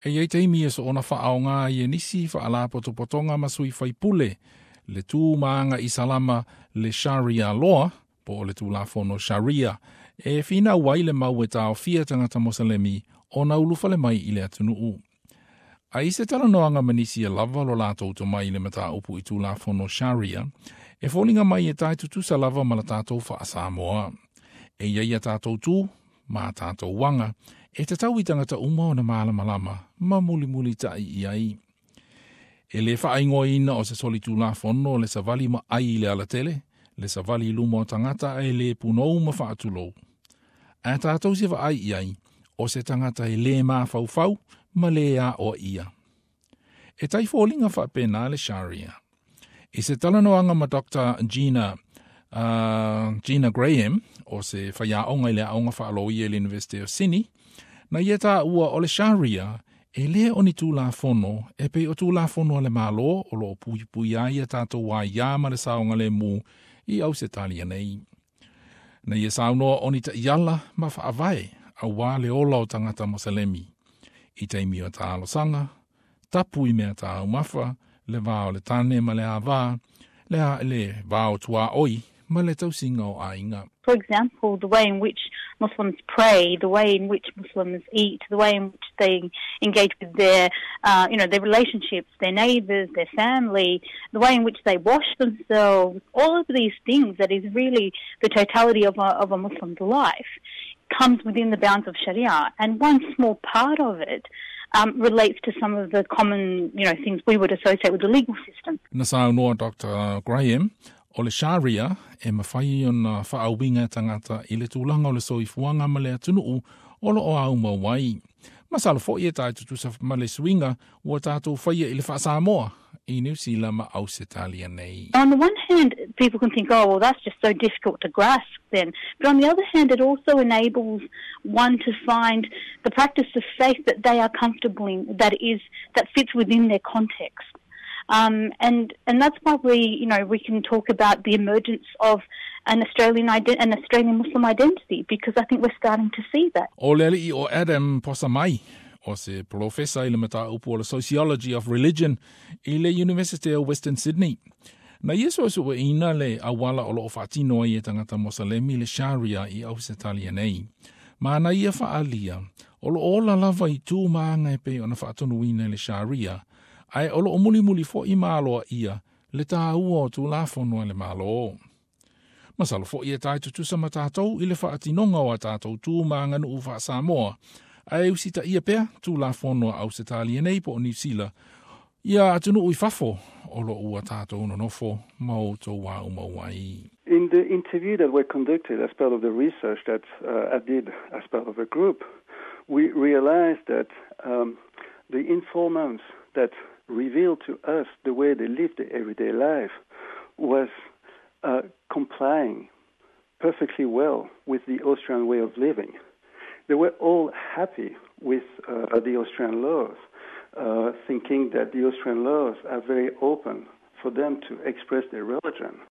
E iei teimi e so ona whaaonga i e nisi whaala potopotonga masui whaipule, le tū maanga i salama le Sharia law, po le tū la fono Sharia, e whina wai le mau e tāo fia tangata Mosalemi o na ulufa le mai i le atunu u. A i se tala noanga manisi e lava lo lātou to mai le mata upu i tū la fono Sharia, e fōlinga mai e tai tutu sa lava ma la tātou wha Samoa. E iei a tātou tū, ma tātou wanga, e te tau i tangata uma o na malama ma muli tai i ai. E le whaingoa ina o se soli tū la fono le sa vali ma ai le ala tele, le sa vali luma o tangata e le punou ma whaatulou. A tātou se wa ai i ai, o se tangata e le ma fau ma le a o ia. E tai fōlinga whapena le Sharia. E se talanoanga ma Dr. Gina Graham, o se whaiaonga i le aonga whaaloi e le University of Sydney, na ia tā ua o le Sharia, e lea o ni tū la fono, e pei o tū la fono le malo, o lo pui ai a tātou wā ia ma le saonga le mū i au se talia nei. Na ia saunoa o ni ta iala ma whaavai, a wā le ola o tangata Mosalemi. I teimi o tā alosanga, tapu i mea tā umafa, le vāo le tane ma le awā, le vāo tua oi, ma le tausinga o ainga. For example, the way in which Muslims pray, the way in which Muslims eat, the way in which they engage with their, their relationships, their neighbours, their family, the way in which they wash themselves, all of these things that is really the totality of a Muslim's life comes within the bounds of Sharia. And one small part of it relates to some of the common, things we would associate with the legal system. Nasa noa Dr. Graham, o le Sharia e mawhai o na whaawinga tangata i le tūlanga o le soifuanga ma le atunuu o lo o au mawai. Masala fo i e tai tutusa ma le swinga ua tātou whaia i le wha Samoa i New Zealand ma au se talia nei. On the one hand, people can think, oh, well, that's just so difficult to grasp then. But on the other hand, it also enables one to find the practice of faith that they are comfortable in, that fits within their context. And that's why we can talk about the emergence of an Australian Muslim identity, because I think we're starting to see that. O leli o Adam Posamai, o se professor i le mata upu o le Sociology of Religion i le University of Western Sydney. Na yeso o ina le awala o lo whaatino i e tangata Mosalemi le Sharia i au se talia nei. Ma na ia whaalia, o lo ola lava i tū maanga e pe o na whaatonu ina le Sharia, ai o lo muli fo i māloa ia, le tā ua o tū la fono le mālo. Masalo fo i e tai tutusa ma tātou i le whaatinonga o a tātou tū maanga nu uwha Samoa. Ai usita ia pea tū la fono au se talia nei po o New Zealand. Ia atunu ui fafo o lo ua tātou no nofo mau tō wā umawai. In the interview that were conducted as part of the research that I did as part of a group, we realized that the informants that revealed to us the way they lived their everyday life was complying perfectly well with the Austrian way of living. They were all happy with the Austrian laws, thinking that the Austrian laws are very open for them to express their religion.